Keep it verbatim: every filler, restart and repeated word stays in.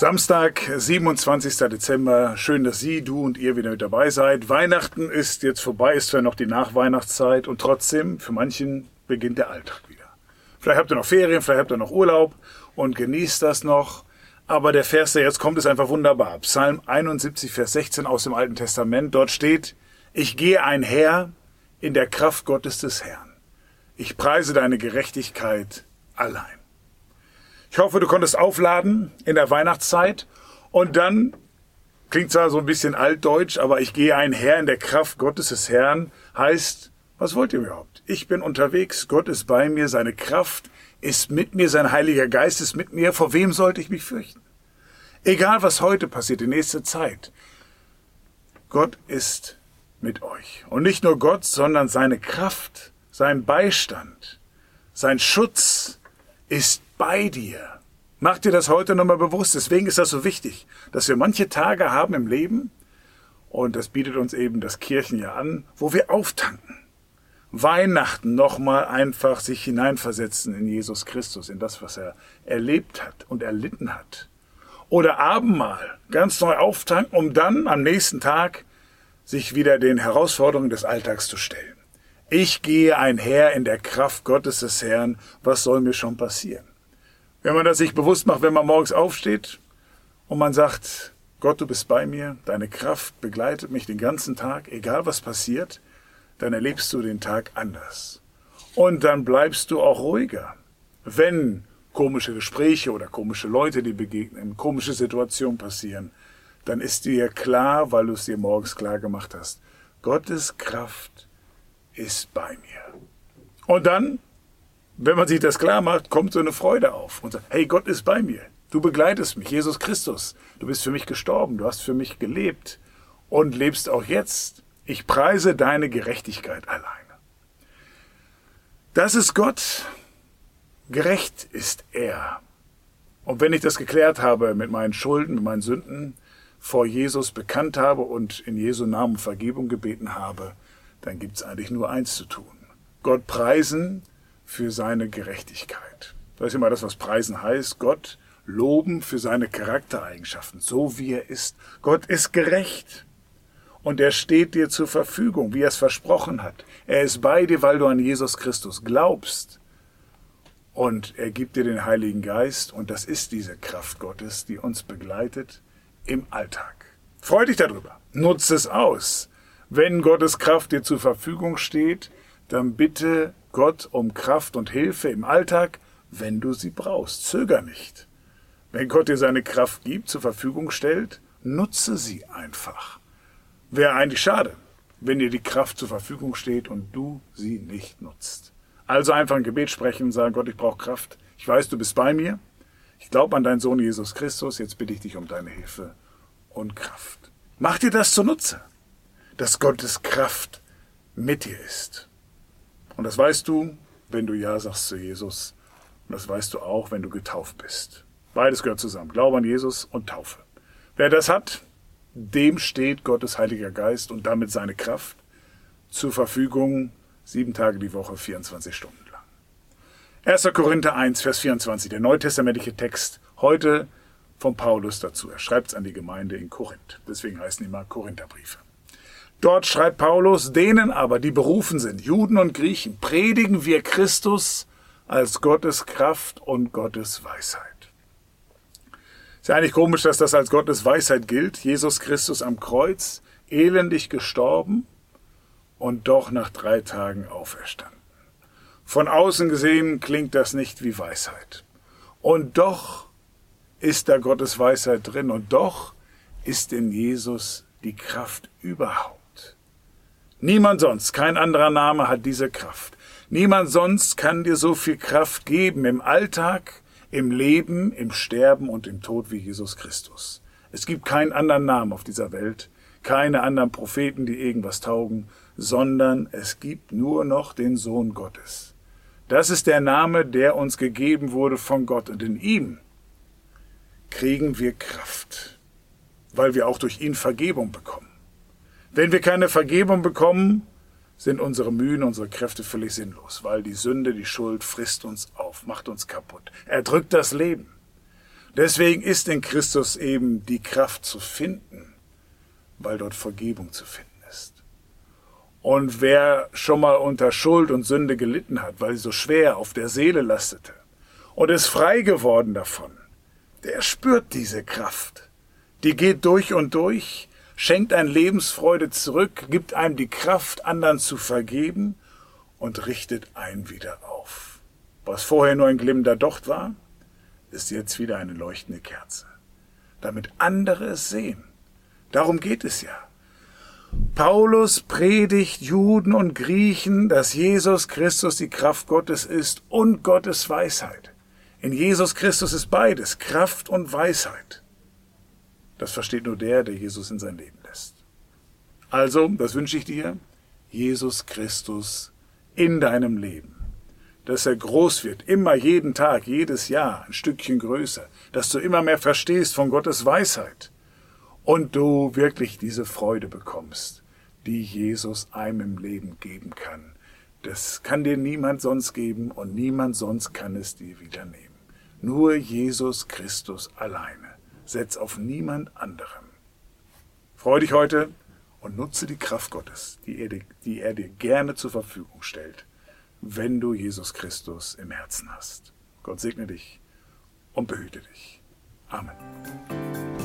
Samstag, siebenundzwanzigster Dezember. Schön, dass Sie, du und ihr wieder mit dabei seid. Weihnachten ist jetzt vorbei, ist zwar noch die Nachweihnachtszeit und trotzdem, für manchen beginnt der Alltag wieder. Vielleicht habt ihr noch Ferien, vielleicht habt ihr noch Urlaub und genießt das noch. Aber der Vers, der jetzt kommt, ist einfach wunderbar. Psalm einundsiebzig, Vers sechzehn aus dem Alten Testament. Dort steht: Ich gehe einher in der Kraft Gottes des Herrn. Ich preise deine Gerechtigkeit allein. Ich hoffe, du konntest aufladen in der Weihnachtszeit und dann, klingt zwar so ein bisschen altdeutsch, aber ich gehe einher in der Kraft Gottes des Herrn, heißt, was wollt ihr überhaupt? Ich bin unterwegs, Gott ist bei mir, seine Kraft ist mit mir, sein Heiliger Geist ist mit mir. Vor wem sollte ich mich fürchten? Egal, was heute passiert, die nächste Zeit, Gott ist mit euch. Und nicht nur Gott, sondern seine Kraft, sein Beistand, sein Schutz ist bei dir. Mach dir das heute nochmal bewusst. Deswegen ist das so wichtig, dass wir manche Tage haben im Leben, und das bietet uns eben das Kirchenjahr an, wo wir auftanken. Weihnachten nochmal einfach sich hineinversetzen in Jesus Christus, in das, was er erlebt hat und erlitten hat. Oder Abendmahl ganz neu auftanken, um dann am nächsten Tag sich wieder den Herausforderungen des Alltags zu stellen. Ich gehe einher in der Kraft Gottes des Herrn. Was soll mir schon passieren? Wenn man das sich bewusst macht, wenn man morgens aufsteht und man sagt, Gott, du bist bei mir, deine Kraft begleitet mich den ganzen Tag, egal was passiert, dann erlebst du den Tag anders. Und dann bleibst du auch ruhiger. Wenn komische Gespräche oder komische Leute dir begegnen, komische Situationen passieren, dann ist dir klar, weil du es dir morgens klar gemacht hast, Gottes Kraft ist bei mir. Und dann, wenn man sich das klar macht, kommt so eine Freude auf und sagt, hey, Gott ist bei mir. Du begleitest mich, Jesus Christus. Du bist für mich gestorben, du hast für mich gelebt und lebst auch jetzt. Ich preise deine Gerechtigkeit alleine. Das ist Gott. Gerecht ist er. Und wenn ich das geklärt habe mit meinen Schulden, mit meinen Sünden, vor Jesus bekannt habe und in Jesu Namen Vergebung gebeten habe, dann gibt es eigentlich nur eins zu tun. Gott preisen für seine Gerechtigkeit. Das ist immer das, was preisen heißt. Gott loben für seine Charaktereigenschaften, so wie er ist. Gott ist gerecht und er steht dir zur Verfügung, wie er es versprochen hat. Er ist bei dir, weil du an Jesus Christus glaubst. Und er gibt dir den Heiligen Geist und das ist diese Kraft Gottes, die uns begleitet im Alltag. Freu dich darüber. Nutze es aus. Wenn Gottes Kraft dir zur Verfügung steht, dann bitte Gott um Kraft und Hilfe im Alltag, wenn du sie brauchst. Zöger nicht. Wenn Gott dir seine Kraft gibt, zur Verfügung stellt, nutze sie einfach. Wäre eigentlich schade, wenn dir die Kraft zur Verfügung steht und du sie nicht nutzt. Also einfach ein Gebet sprechen und sagen, Gott, ich brauche Kraft. Ich weiß, du bist bei mir. Ich glaube an deinen Sohn Jesus Christus. Jetzt bitte ich dich um deine Hilfe und Kraft. Mach dir das zunutze, dass Gottes Kraft mit dir ist. Und das weißt du, wenn du Ja sagst zu Jesus. Und das weißt du auch, wenn du getauft bist. Beides gehört zusammen. Glaube an Jesus und Taufe. Wer das hat, dem steht Gottes Heiliger Geist und damit seine Kraft zur Verfügung, sieben Tage die Woche, vierundzwanzig Stunden lang. erster Korinther eins, Vers vierundzwanzig, der neutestamentliche Text, heute von Paulus dazu. Er schreibt es an die Gemeinde in Korinth. Deswegen heißen die mal Korintherbriefe. Dort schreibt Paulus, denen aber, die berufen sind, Juden und Griechen, predigen wir Christus als Gottes Kraft und Gottes Weisheit. Ist ja eigentlich komisch, dass das als Gottes Weisheit gilt. Jesus Christus am Kreuz, elendig gestorben und doch nach drei Tagen auferstanden. Von außen gesehen klingt das nicht wie Weisheit. Und doch ist da Gottes Weisheit drin und doch ist in Jesus die Kraft überhaupt. Niemand sonst, kein anderer Name hat diese Kraft. Niemand sonst kann dir so viel Kraft geben im Alltag, im Leben, im Sterben und im Tod wie Jesus Christus. Es gibt keinen anderen Namen auf dieser Welt, keine anderen Propheten, die irgendwas taugen, sondern es gibt nur noch den Sohn Gottes. Das ist der Name, der uns gegeben wurde von Gott. Und in ihm kriegen wir Kraft, weil wir auch durch ihn Vergebung bekommen. Wenn wir keine Vergebung bekommen, sind unsere Mühen, unsere Kräfte völlig sinnlos, weil die Sünde, die Schuld frisst uns auf, macht uns kaputt, erdrückt das Leben. Deswegen ist in Christus eben die Kraft zu finden, weil dort Vergebung zu finden ist. Und wer schon mal unter Schuld und Sünde gelitten hat, weil sie so schwer auf der Seele lastete und ist frei geworden davon, der spürt diese Kraft. Die geht durch und durch, schenkt einem Lebensfreude zurück, gibt einem die Kraft, anderen zu vergeben und richtet einen wieder auf. Was vorher nur ein glimmender Docht war, ist jetzt wieder eine leuchtende Kerze, damit andere es sehen. Darum geht es ja. Paulus predigt Juden und Griechen, dass Jesus Christus die Kraft Gottes ist und Gottes Weisheit. In Jesus Christus ist beides, Kraft und Weisheit. Das versteht nur der, der Jesus in sein Leben lässt. Also, das wünsche ich dir, Jesus Christus in deinem Leben. Dass er groß wird, immer, jeden Tag, jedes Jahr, ein Stückchen größer. Dass du immer mehr verstehst von Gottes Weisheit. Und du wirklich diese Freude bekommst, die Jesus einem im Leben geben kann. Das kann dir niemand sonst geben und niemand sonst kann es dir wieder nehmen. Nur Jesus Christus alleine. Setz auf niemand anderem. Freu dich heute und nutze die Kraft Gottes, die er, die er dir gerne zur Verfügung stellt, wenn du Jesus Christus im Herzen hast. Gott segne dich und behüte dich. Amen.